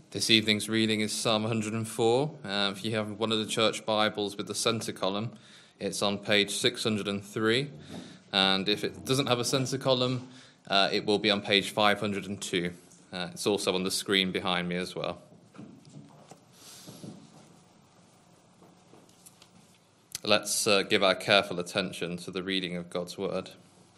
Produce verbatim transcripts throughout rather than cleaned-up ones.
This evening's reading is Psalm one hundred four. Uh, if you have one of the church Bibles with the centre column, it's on page six hundred three. And if it doesn't have a centre column, uh, it will be on page five hundred two. Uh, it's also on the screen behind me as well. Let's uh, give our careful attention to the reading of God's word.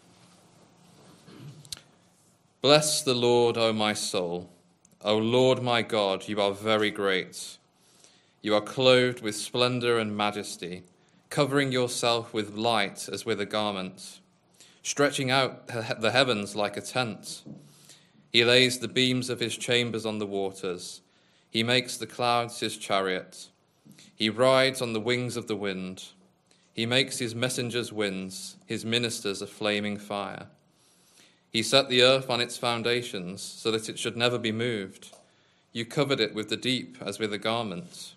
Bless the Lord, O my soul. O Lord my God, you are very great. You are clothed with splendor and majesty, covering yourself with light as with a garment, stretching out the heavens like a tent. He lays the beams of his chambers on the waters. He makes the clouds his chariot. He rides on the wings of the wind. He makes his messengers winds, his ministers a flaming fire. He set the earth on its foundations so that it should never be moved. You covered it with the deep as with a garment.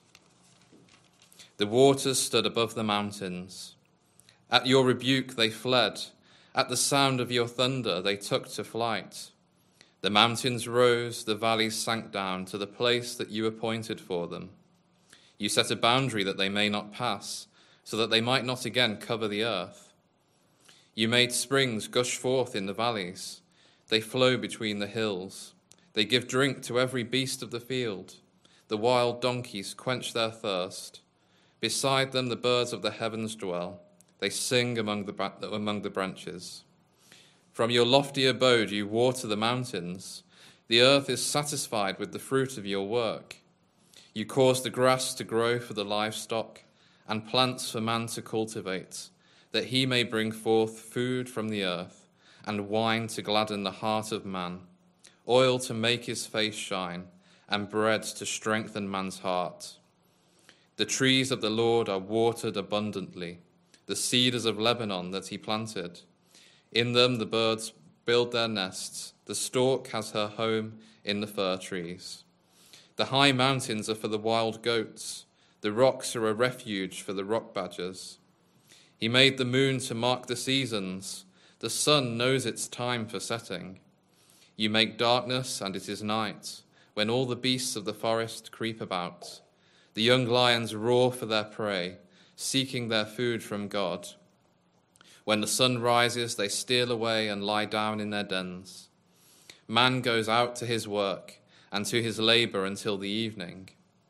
The waters stood above the mountains. At your rebuke they fled. At the sound of your thunder they took to flight. The mountains rose, the valleys sank down to the place that you appointed for them. You set a boundary that they may not pass, so that they might not again cover the earth. You made springs gush forth in the valleys. They flow between the hills. They give drink to every beast of the field. The wild donkeys quench their thirst. Beside them the birds of the heavens dwell. They sing among the, among the branches. From your lofty abode you water the mountains. The earth is satisfied with the fruit of your work. You cause the grass to grow for the livestock, and plants for man to cultivate, that he may bring forth food from the earth, and wine to gladden the heart of man, oil to make his face shine, and bread to strengthen man's heart. The trees of the Lord are watered abundantly, the cedars of Lebanon that he planted. In them the birds build their nests, the stork has her home in the fir trees. The high mountains are for the wild goats, the rocks are a refuge for the rock badgers. He made the moon to mark the seasons. The sun knows its time for setting. You make darkness, and it is night, when all the beasts of the forest creep about. The young lions roar for their prey, seeking their food from God. When the sun rises, they steal away and lie down in their dens. Man goes out to his work and to his labor until the evening.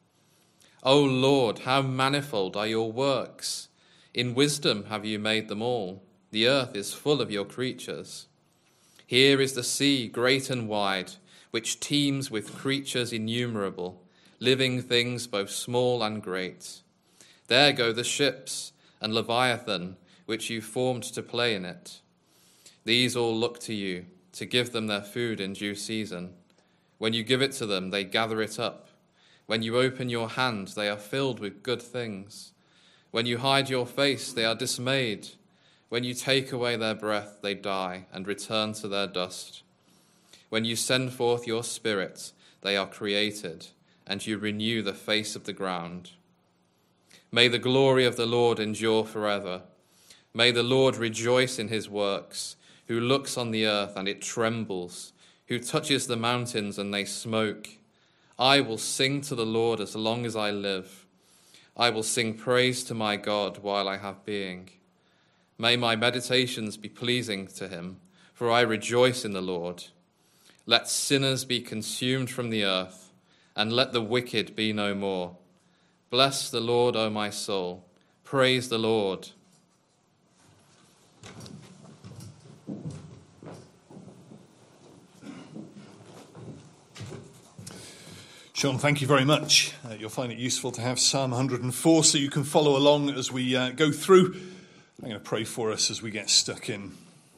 O Lord, how manifold are your works! In wisdom have you made them all. The earth is full of your creatures. Here is the sea, great and wide, which teems with creatures innumerable, living things both small and great. There go the ships and Leviathan, which you formed to play in it. These all look to you, to give them their food in due season. When you give it to them, they gather it up. When you open your hand, they are filled with good things. When you hide your face, they are dismayed. When you take away their breath, they die and return to their dust. When you send forth your spirit, they are created, and you renew the face of the ground. May the glory of the Lord endure forever. May the Lord rejoice in his works, who looks on the earth and it trembles, who touches the mountains and they smoke. I will sing to the Lord as long as I live. I will sing praise to my God while I have being. May my meditations be pleasing to him, for I rejoice in the Lord. Let sinners be consumed from the earth, and let the wicked be no more. Bless the Lord, O my soul. Praise the Lord. Sean, thank you very much. Uh, you'll find it useful to have Psalm one hundred four so you can follow along as we uh, go through. I'm going to pray for us as we get stuck in.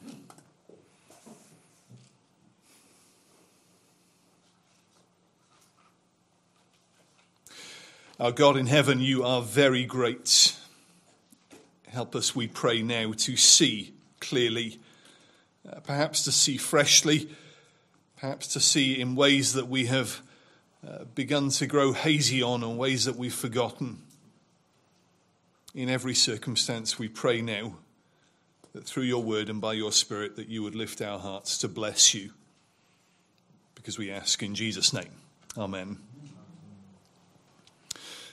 Our God in heaven, you are very great. Help us, we pray now, to see clearly, uh, perhaps to see freshly, perhaps to see in ways that we have Uh, begun to grow hazy on, and ways that we've forgotten. In every circumstance we pray now that through your word and by your Spirit that you would lift our hearts to bless you, because we ask in Jesus' name. Amen.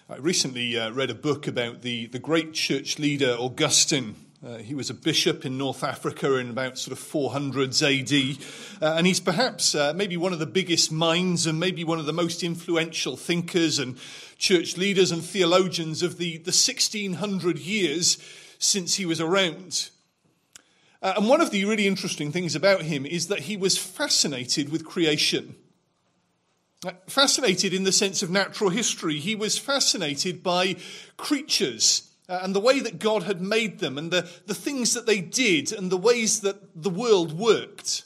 I recently uh, read a book about the, the great church leader Augustine. Uh, he was a bishop in North Africa in about sort of four hundreds A D, uh, and he's perhaps uh, maybe one of the biggest minds and maybe one of the most influential thinkers and church leaders and theologians of the, the sixteen hundred years since he was around. Uh, and one of the really interesting things about him is that he was fascinated with creation. Uh, fascinated in the sense of natural history. He was fascinated by creatures uh, and the way that God had made them and the, the things that they did and the ways that the world worked.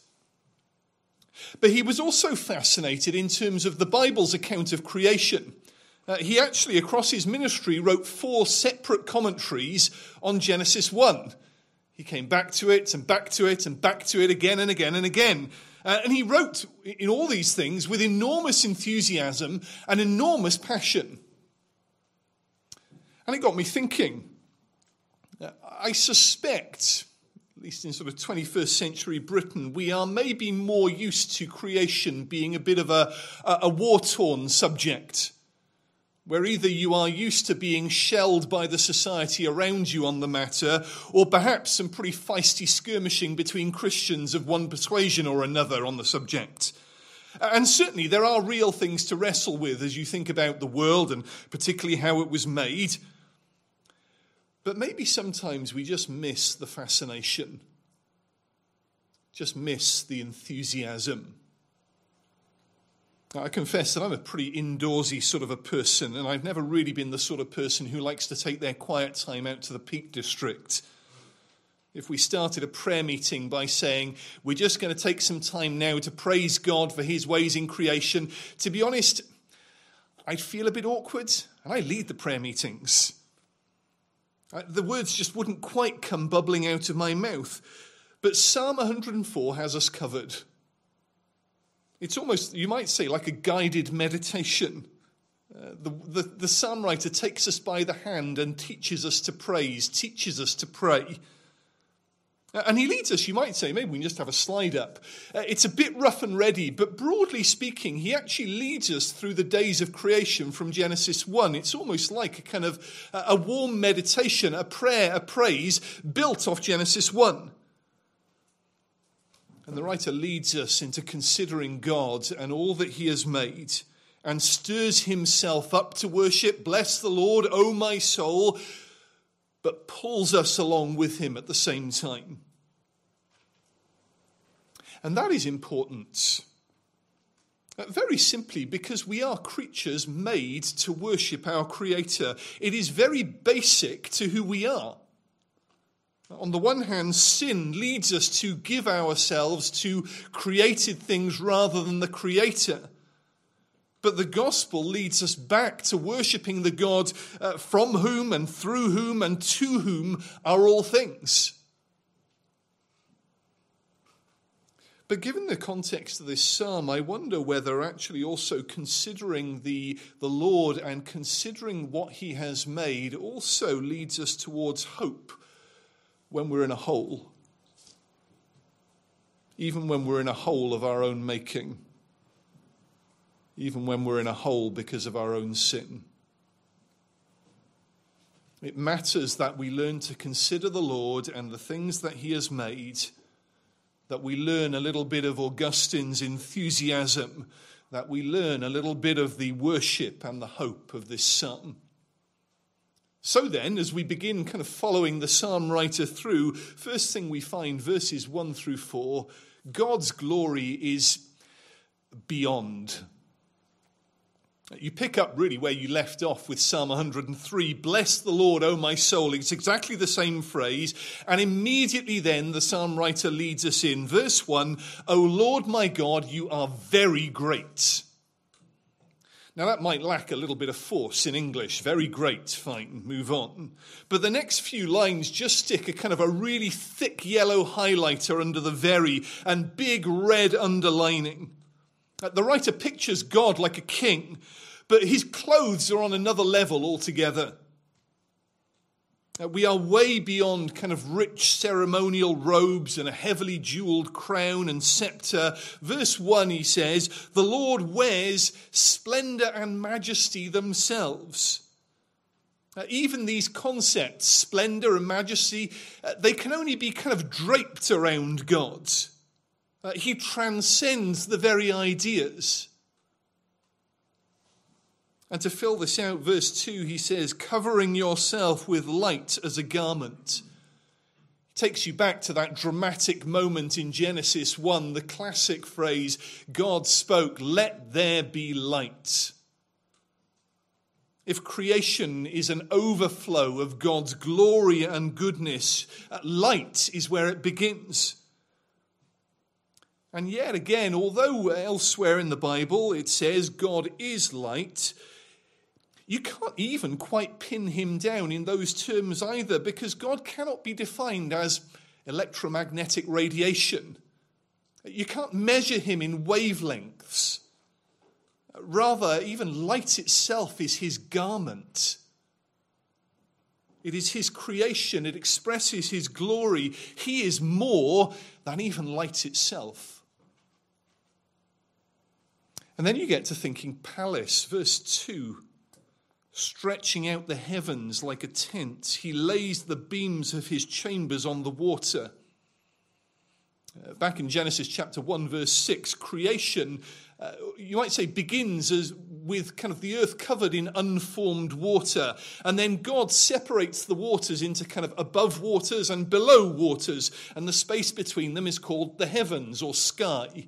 But he was also fascinated in terms of the Bible's account of creation. Uh, he actually, across his ministry, wrote four separate commentaries on Genesis one. He came back to it and back to it and back to it again and again and again. Uh, and he wrote in all these things with enormous enthusiasm and enormous passion. And it got me thinking. Uh, I suspect, at least in sort of twenty-first century Britain, we are maybe more used to creation being a bit of a, a, a war-torn subject, where either you are used to being shelled by the society around you on the matter, or perhaps some pretty feisty skirmishing between Christians of one persuasion or another on the subject. And certainly there are real things to wrestle with as you think about the world and particularly how it was made. But maybe sometimes we just miss the fascination, just miss the enthusiasm. Now, I confess that I'm a pretty indoorsy sort of a person, and I've never really been the sort of person who likes to take their quiet time out to the Peak District. If we started a prayer meeting by saying, we're just going to take some time now to praise God for his ways in creation, to be honest, I'd feel a bit awkward, and I lead the prayer meetings. The words just wouldn't quite come bubbling out of my mouth. But Psalm one hundred four has us covered. It's almost, you might say, like a guided meditation. Uh, the, the, the psalm writer takes us by the hand and teaches us to praise, teaches us to pray. Uh, and he leads us, you might say, maybe we can just have a slide up. Uh, it's a bit rough and ready, but broadly speaking, he actually leads us through the days of creation from Genesis one. It's almost like a kind of uh, a warm meditation, a prayer, a praise built off Genesis one. And the writer leads us into considering God and all that he has made and stirs himself up to worship. Bless the Lord, O my soul, but pulls us along with him at the same time. And that is important. Very simply because we are creatures made to worship our Creator. It is very basic to who we are. On the one hand, sin leads us to give ourselves to created things rather than the Creator. But the gospel leads us back to worshipping the God uh, from whom and through whom and to whom are all things. But given the context of this psalm, I wonder whether actually also considering the, the Lord and considering what he has made also leads us towards hope. When we're in a hole, even when we're in a hole of our own making, even when we're in a hole because of our own sin. It matters that we learn to consider the Lord and the things that he has made, that we learn a little bit of Augustine's enthusiasm, that we learn a little bit of the worship and the hope of this psalm. So then, as we begin kind of following the psalm writer through, first thing we find, verses one through four, God's glory is beyond. You pick up really where you left off with Psalm one hundred three, bless the Lord, O my soul. It's exactly the same phrase. And immediately then the psalm writer leads us in. Verse one, O Lord my God, you are very great. Now that might lack a little bit of force in English. Very great. Fine, move on. But the next few lines just stick a kind of a really thick yellow highlighter under the very and big red underlining. The writer pictures God like a king, but his clothes are on another level altogether. We are way beyond kind of rich ceremonial robes and a heavily jeweled crown and scepter. Verse one, he says, the Lord wears splendor and majesty themselves. Uh, even these concepts, splendor and majesty, uh, they can only be kind of draped around God. Uh, he transcends the very ideas. And to fill this out, verse two, he says, covering yourself with light as a garment. It takes you back to that dramatic moment in Genesis one, the classic phrase, God spoke, let there be light. If creation is an overflow of God's glory and goodness, light is where it begins. And yet again, although elsewhere in the Bible it says God is light, you can't even quite pin him down in those terms either, because God cannot be defined as electromagnetic radiation. You can't measure him in wavelengths. Rather, even light itself is his garment. It is his creation. It expresses his glory. He is more than even light itself. And then you get to thinking palace, verse two. Stretching out the heavens like a tent, he lays the beams of his chambers on the water. Uh, back in Genesis chapter one, verse six, creation, uh, you might say, begins as with kind of the earth covered in unformed water. And then God separates the waters into kind of above waters and below waters. And the space between them is called the heavens or sky.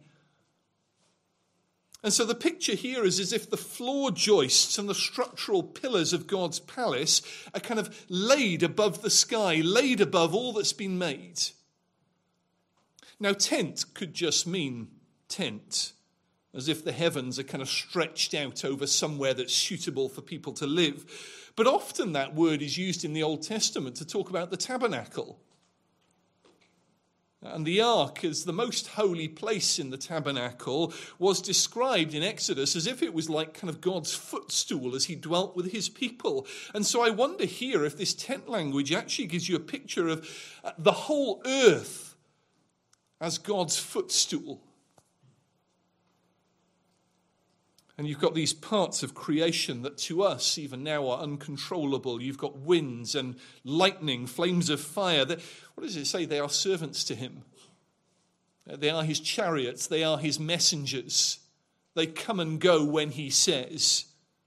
And so the picture here is as if the floor joists and the structural pillars of God's palace are kind of laid above the sky, laid above all that's been made. Now, tent could just mean tent, as if the heavens are kind of stretched out over somewhere that's suitable for people to live. But often that word is used in the Old Testament to talk about the tabernacle. And the ark, as the most holy place in the tabernacle, was described in Exodus as if it was like kind of God's footstool as he dwelt with his people. And so I wonder here if this tent language actually gives you a picture of the whole earth as God's footstool. And you've got these parts of creation that to us even now are uncontrollable. You've got winds and lightning, flames of fire. That, what does it say? They are servants to him. They are his chariots. They are his messengers. They come and go when he says.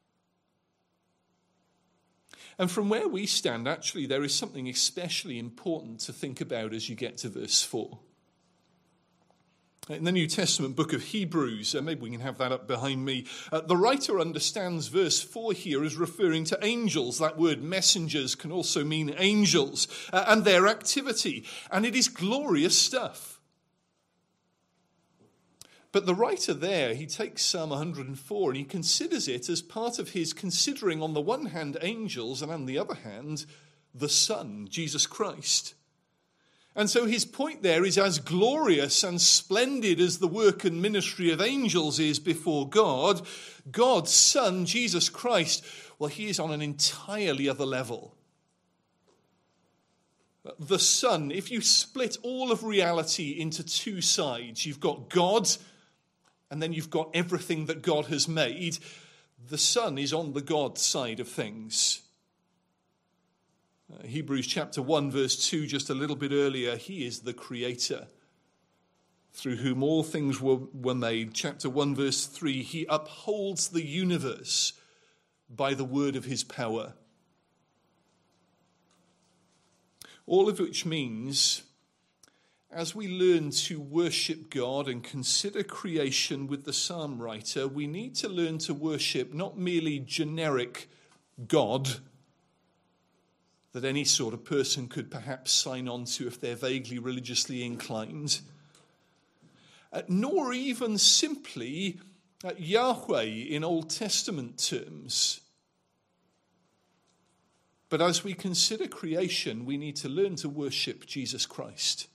And from where we stand, actually, there is something especially important to think about as you get to verse four. In the New Testament book of Hebrews, uh, maybe we can have that up behind me, uh, the writer understands verse four here as referring to angels. That word messengers can also mean angels uh, and their activity. And it is glorious stuff. But the writer there, he takes Psalm one hundred four and he considers it as part of his considering on the one hand angels and on the other hand the Son, Jesus Christ. And so his point there is as glorious and splendid as the work and ministry of angels is before God, God's Son, Jesus Christ, well, he is on an entirely other level. The Son, if you split all of reality into two sides, you've got God and then you've got everything that God has made. The Son is on the God side of things. Uh, Hebrews chapter one, verse two, just a little bit earlier, he is the creator through whom all things were, were made. Chapter one, verse three, he upholds the universe by the word of his power. All of which means, as we learn to worship God and consider creation with the psalm writer, we need to learn to worship not merely generic God, that any sort of person could perhaps sign on to if they're vaguely religiously inclined, uh, nor even simply uh, Yahweh in Old Testament terms. But as we consider creation, we need to learn to worship Jesus Christ.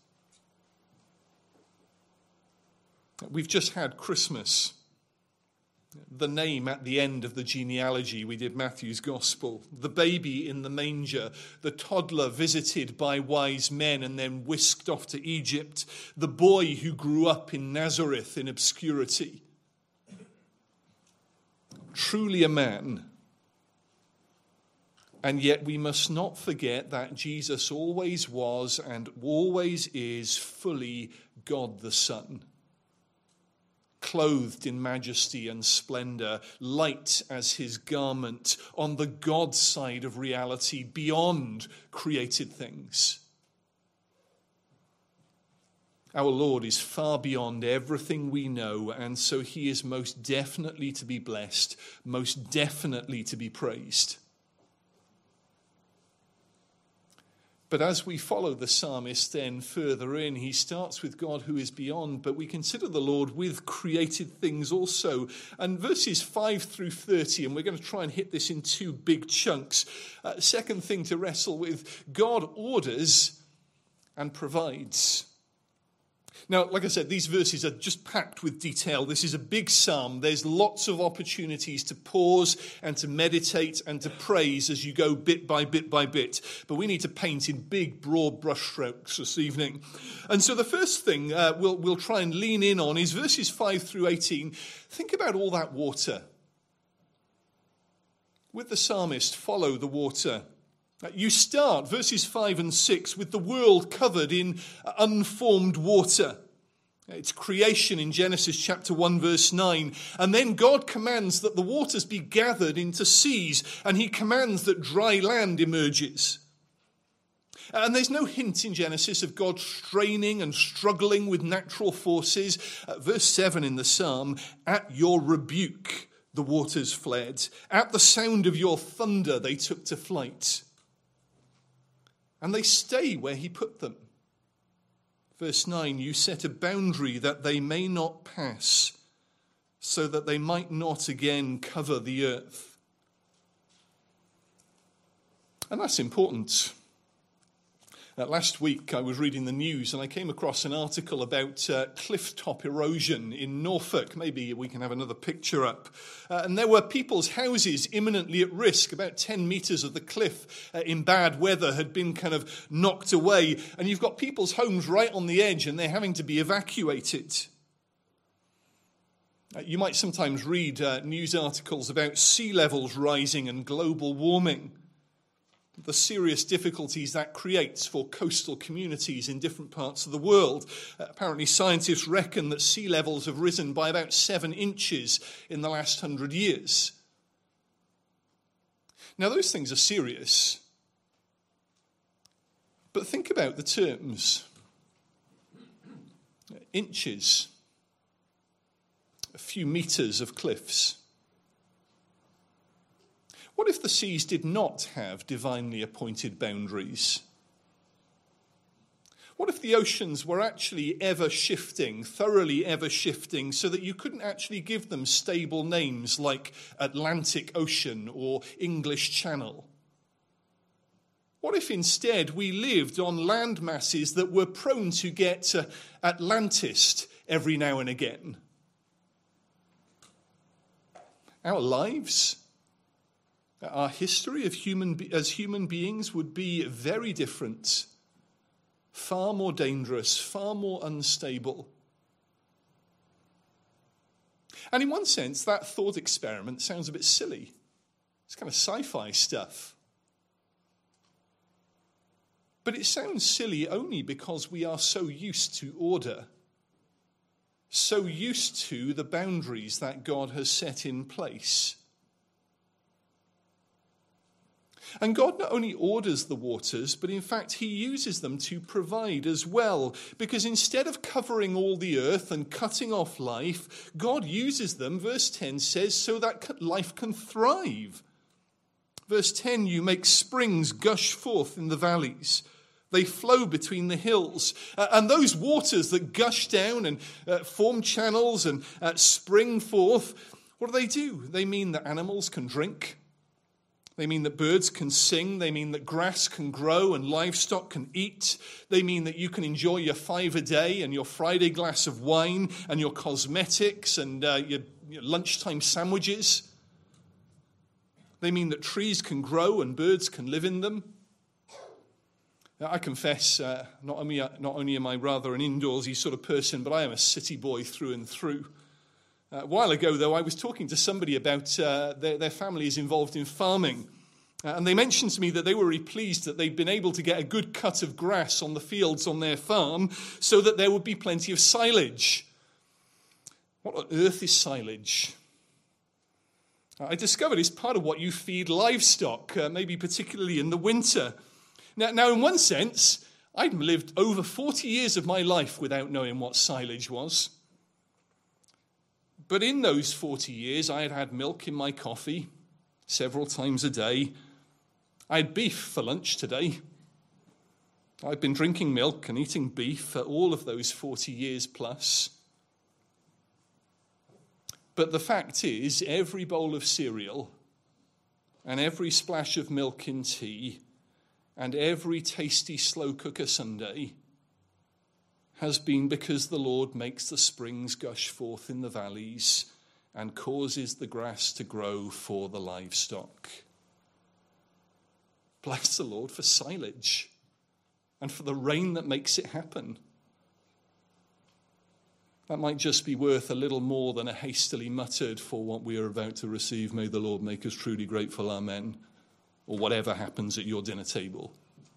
We've just had Christmas. The name at the end of the genealogy, we did Matthew's Gospel. The baby in the manger, the toddler visited by wise men and then whisked off to Egypt, the boy who grew up in Nazareth in obscurity. Truly a man, And yet we must not forget that Jesus always was and always is fully God the Son, clothed in majesty and splendor, light as his garment, on the God side of reality, beyond created things. Our Lord is far beyond everything we know, and so he is most definitely to be blessed, most definitely to be praised. But as we follow the psalmist then further in, he starts with God who is beyond, but we consider the Lord with created things also. And verses five through thirty, and we're going to try and hit this in two big chunks. Uh, second thing to wrestle with, God orders and provides. Now, like I said, these verses are just packed with detail. This is a big psalm. There's lots of opportunities to pause and to meditate and to praise as you go bit by bit by bit. But we need to paint in big, broad brushstrokes this evening. And so the first thing uh, we'll, we'll try and lean in on is verses five through eighteen. Think about all that water. With the psalmist, follow the water. You start, verses five and six, with the world covered in unformed water. It's creation in Genesis chapter one, verse nine. And then God commands that the waters be gathered into seas, and he commands that dry land emerges. And there's no hint in Genesis of God straining and struggling with natural forces. Uh, verse seven in the psalm, at your rebuke the waters fled. At the sound of your thunder they took to flight. And they stay where he put them. Verse nine, you set a boundary that they may not pass, so that they might not again cover the earth. And that's important. Uh, last week I was reading the news and I came across an article about uh, cliff top erosion in Norfolk. Maybe we can have another picture up. Uh, and there were people's houses imminently at risk. About ten metres of the cliff uh, in bad weather had been kind of knocked away. And you've got people's homes right on the edge and they're having to be evacuated. Uh, you might sometimes read uh, news articles about sea levels rising and global warming. The serious difficulties that creates for coastal communities in different parts of the world. Uh, apparently scientists reckon that sea levels have risen by about seven inches in the last hundred years. Now those things are serious. But think about the terms. Inches. A few meters of cliffs. What if the seas did not have divinely appointed boundaries? What if the oceans were actually ever shifting, thoroughly ever shifting, so that you couldn't actually give them stable names like Atlantic Ocean or English Channel? What if instead we lived on land masses that were prone to get uh, Atlantis every now and again? Our lives, our history of human be- as human beings would be very different, far more dangerous, far more unstable. And in one sense, that thought experiment sounds a bit silly. It's kind of sci-fi stuff. But it sounds silly only because we are so used to order, so used to the boundaries that God has set in place. And God not only orders the waters, but in fact he uses them to provide as well. Because instead of covering all the earth and cutting off life, God uses them, verse ten says, so that life can thrive. Verse ten, you make springs gush forth in the valleys. They flow between the hills. Uh, and those waters that gush down and uh, form channels and uh, spring forth, what do they do? They mean that animals can drink. They mean that birds can sing. They mean that grass can grow and livestock can eat. They mean that you can enjoy your five a day and your Friday glass of wine and your cosmetics and uh, your, your lunchtime sandwiches. They mean that trees can grow and birds can live in them. Now, I confess, uh, not only, not only am I rather an indoorsy sort of person, but I am a city boy through and through. Uh, a while ago, though, I was talking to somebody about uh, their, their family is involved in farming. Uh, and they mentioned to me that they were really pleased that they'd been able to get a good cut of grass on the fields on their farm so that there would be plenty of silage. What on earth is silage? I discovered it's part of what you feed livestock, uh, maybe particularly in the winter. Now, now, in one sense, I'd lived over forty years of my life without knowing what silage was. But in those forty years, I had had milk in my coffee several times a day. I had beef for lunch today. I've been drinking milk and eating beef for all of those forty years plus. But the fact is, every bowl of cereal and every splash of milk in tea and every tasty slow cooker sundae has been because the Lord makes the springs gush forth in the valleys and causes the grass to grow for the livestock. Bless the Lord for silage and for the rain that makes it happen. That might just be worth a little more than a hastily muttered for what we are about to receive. May the Lord make us truly grateful, amen, or whatever happens at your dinner table.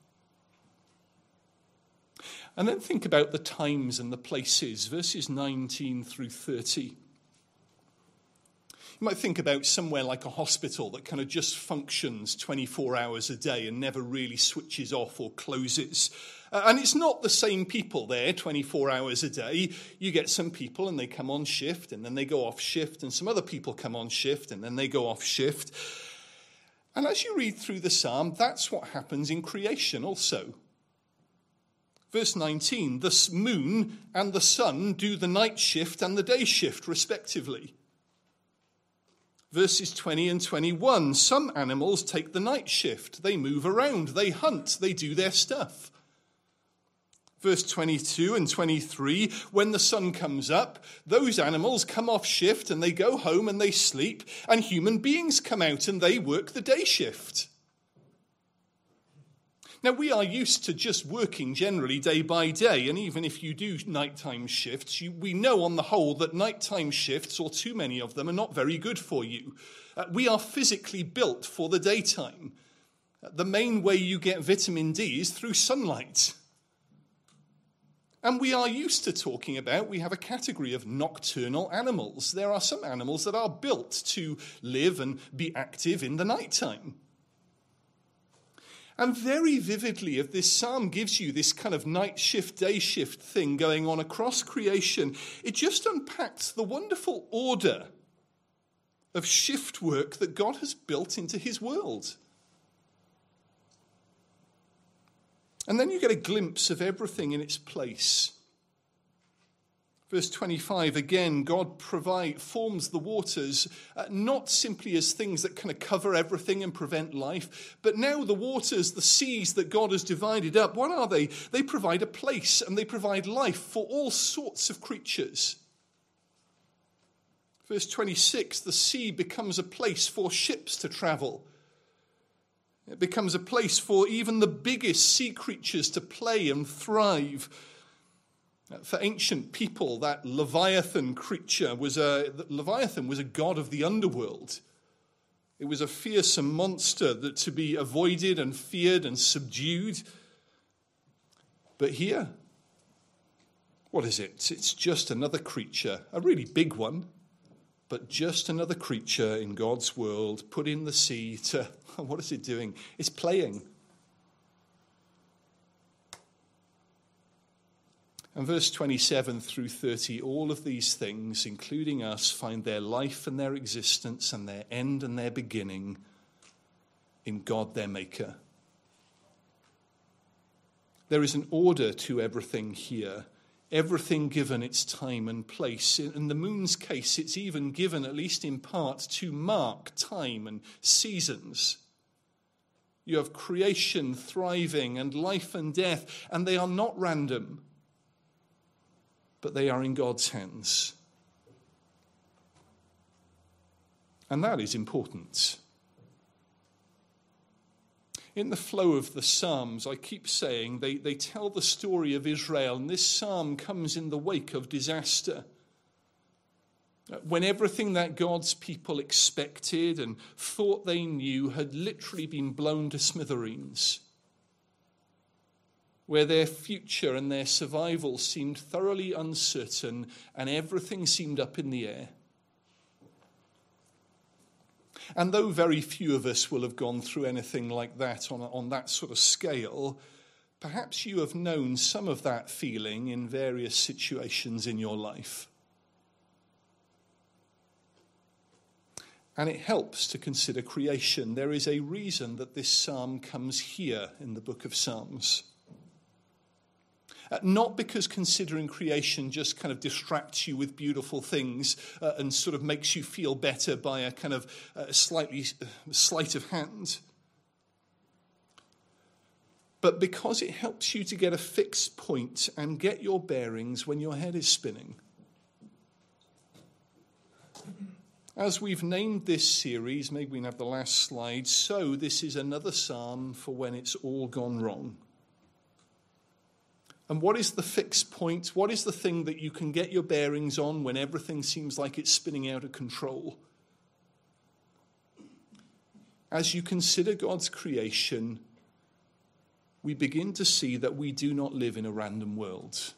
And then think about the times and the places, verses nineteen through thirty. You might think about somewhere like a hospital that kind of just functions twenty-four hours a day and never really switches off or closes. Uh, and it's not the same people there twenty-four hours a day. You get some people and they come on shift and then they go off shift, and some other people come on shift and then they go off shift. And as you read through the psalm, that's what happens in creation also. Verse nineteen, the moon and the sun do the night shift and the day shift respectively. Verses twenty and twenty-one, some animals take the night shift. They move around, they hunt, they do their stuff. Verse twenty-two and twenty-three, when the sun comes up, those animals come off shift and they go home and they sleep, and human beings come out and they work the day shift. Now, we are used to just working generally day by day, and even if you do nighttime shifts, you, we know on the whole that nighttime shifts, or too many of them, are not very good for you. Uh, we are physically built for the daytime. Uh, the main way you get vitamin D is through sunlight. And we are used to talking about, we have a category of nocturnal animals. There are some animals that are built to live and be active in the nighttime. And very vividly, if this psalm gives you this kind of night shift, day shift thing going on across creation, it just unpacks the wonderful order of shift work that God has built into his world. And then you get a glimpse of everything in its place. Verse twenty-five, again, God provide, forms the waters, uh, not simply as things that kind of cover everything and prevent life, but now the waters, the seas that God has divided up, what are they? They provide a place and they provide life for all sorts of creatures. Verse twenty-six, the sea becomes a place for ships to travel. It becomes a place for even the biggest sea creatures to play and thrive. For ancient people, that Leviathan creature was a Leviathan was a god of the underworld. It was a fearsome monster that to be avoided and feared and subdued. But here, what is it? It's just another creature, a really big one, but just another creature in God's world, put in the sea to, what is it doing? It's playing. And verse twenty-seven through thirty, all of these things, including us, find their life and their existence and their end and their beginning in God their Maker. There is an order to everything here, everything given its time and place. In the moon's case, it's even given, at least in part, to mark time and seasons. You have creation, thriving, and life and death, and they are not random, but they are in God's hands. And that is important. In the flow of the Psalms, I keep saying, they, they tell the story of Israel, and this psalm comes in the wake of disaster. when everything that God's people expected and thought they knew had literally been blown to smithereens, where their future and their survival seemed thoroughly uncertain and everything seemed up in the air. And though very few of us will have gone through anything like that on, on that sort of scale, perhaps you have known some of that feeling in various situations in your life. And it helps to consider creation. There is a reason that this psalm comes here in the book of Psalms. Uh, not because considering creation just kind of distracts you with beautiful things uh, and sort of makes you feel better by a kind of uh, slightly uh, sleight of hand, but because it helps you to get a fixed point and get your bearings when your head is spinning. As we've named this series, maybe we can have the last slide, so this is another psalm for when it's all gone wrong. And what is the fixed point? What is the thing that you can get your bearings on when everything seems like it's spinning out of control? As you consider God's creation, we begin to see that we do not live in a random world.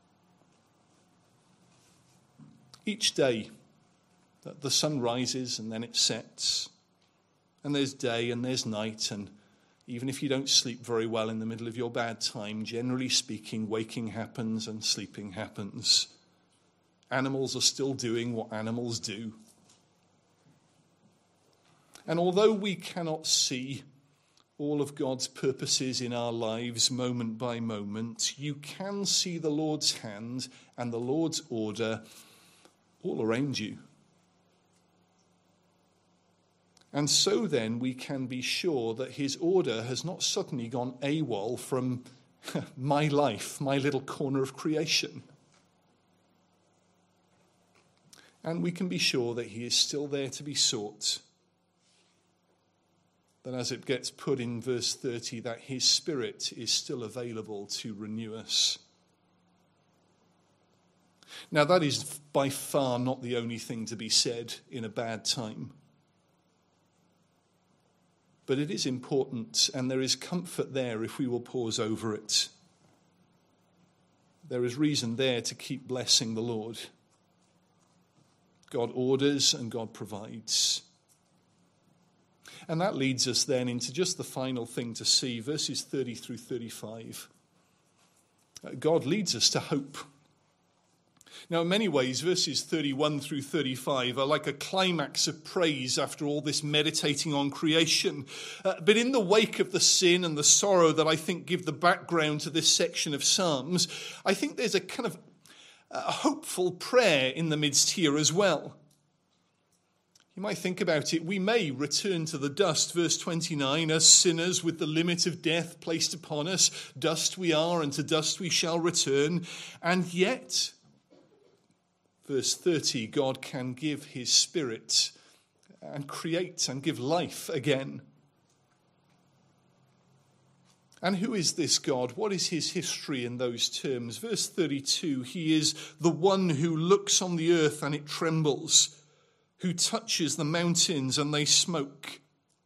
Each day, the sun rises and then it sets, and there's day and there's night, and even if you don't sleep very well in the middle of your bad time, generally speaking, waking happens and sleeping happens. Animals are still doing what animals do. And although we cannot see all of God's purposes in our lives moment by moment, you can see the Lord's hand and the Lord's order all around you. And so then we can be sure that his order has not suddenly gone AWOL from my life, my little corner of creation. And we can be sure that he is still there to be sought. That as it gets put in verse thirty, that his Spirit is still available to renew us. Now that is by far not the only thing to be said in a bad time. But it is important, and there is comfort there if we will pause over it. There is reason there to keep blessing the Lord. God orders and God provides. And that leads us then into just the final thing to see, verses thirty through thirty-five. God leads us to hope. Now, in many ways, verses thirty-one through thirty-five are like a climax of praise after all this meditating on creation. Uh, but in the wake of the sin and the sorrow that I think give the background to this section of Psalms, I think there's a kind of a hopeful prayer in the midst here as well. You might think about it. We may return to the dust, verse twenty-nine, as sinners with the limit of death placed upon us. Dust we are, and to dust we shall return. And yet, verse thirty, God can give his Spirit and create and give life again. And who is this God? What is his history in those terms? Verse thirty-two, he is the one who looks on the earth and it trembles, who touches the mountains and they smoke.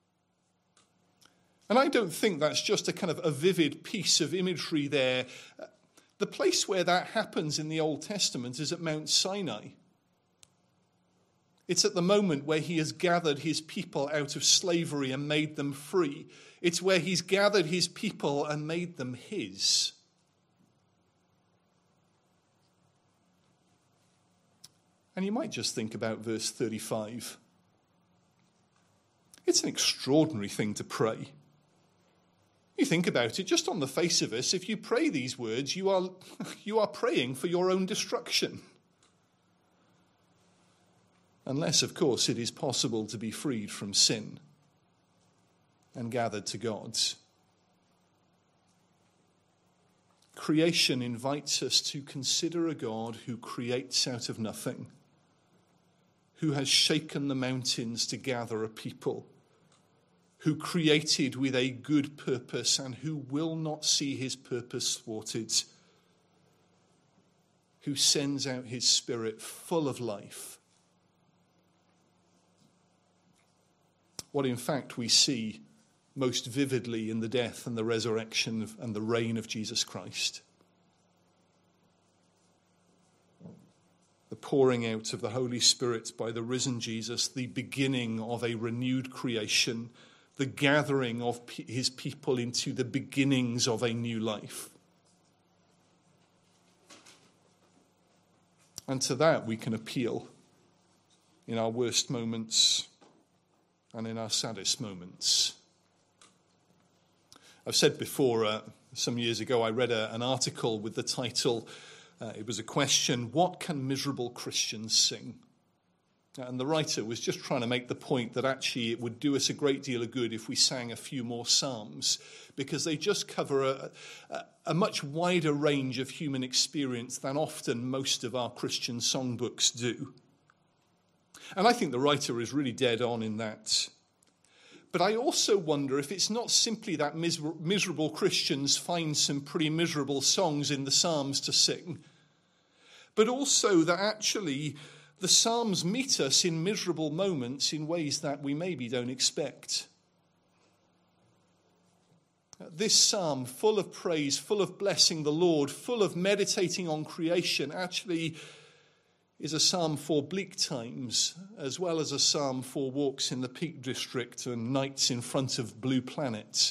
And I don't think that's just a kind of a vivid piece of imagery there. The place where that happens in the Old Testament is at Mount Sinai. It's at the moment where he has gathered his people out of slavery and made them free. It's where he's gathered his people and made them his. And you might just think about verse thirty-five. It's an extraordinary thing to pray. You think about it, just on the face of us, if you pray these words, you are, you are praying for your own destruction. Unless, of course, it is possible to be freed from sin and gathered to God. Creation invites us to consider a God who creates out of nothing, who has shaken the mountains to gather a people, who created with a good purpose and who will not see his purpose thwarted, who sends out his Spirit full of life what in fact we see most vividly in the death and the resurrection of, and the reign of Jesus Christ. The pouring out of the Holy Spirit by the risen Jesus, the beginning of a renewed creation, the gathering of his people into the beginnings of a new life. And to that we can appeal in our worst moments and in our saddest moments. I've said before, uh, some years ago, I read a, an article with the title, uh, it was a question, what can miserable Christians sing? And the writer was just trying to make the point that actually it would do us a great deal of good if we sang a few more psalms, because they just cover a, a, a much wider range of human experience than often most of our Christian songbooks do. And I think the writer is really dead on in that. But I also wonder if it's not simply that miser- miserable Christians find some pretty miserable songs in the Psalms to sing, but also that actually the Psalms meet us in miserable moments in ways that we maybe don't expect. This psalm, full of praise, full of blessing the Lord, full of meditating on creation, actually is a psalm for bleak times, as well as a psalm for walks in the Peak District and nights in front of Blue Planet.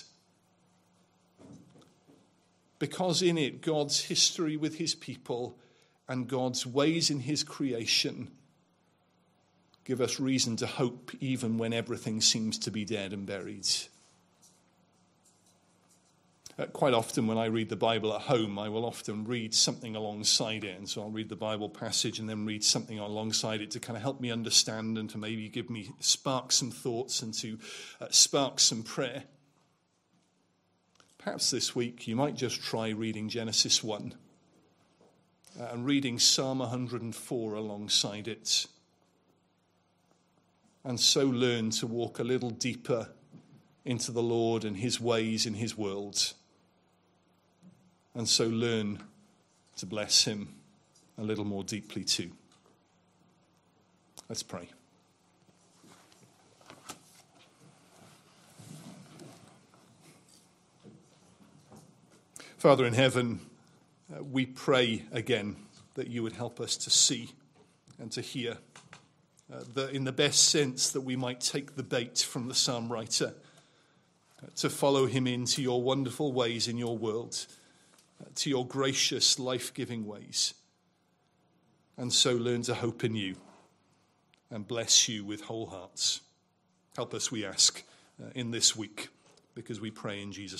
Because in it, God's history with his people and God's ways in his creation give us reason to hope even when everything seems to be dead and buried. Uh, quite often when I read the Bible at home, I will often read something alongside it. And so I'll read the Bible passage and then read something alongside it to kind of help me understand and to maybe give me, spark some thoughts and to uh, spark some prayer. Perhaps this week you might just try reading Genesis one uh, and reading Psalm one hundred four alongside it. And so learn to walk a little deeper into the Lord and his ways in his world. And so learn to bless him a little more deeply too. Let's pray. Father in heaven, uh, we pray again that you would help us to see and to hear, uh, that in the best sense that we might take the bait from the psalm writer, uh, to follow him into your wonderful ways in your world, to your gracious, life-giving ways, and so learn to hope in you and bless you with whole hearts. Help us, we ask, uh, in this week, because we pray in Jesus' name.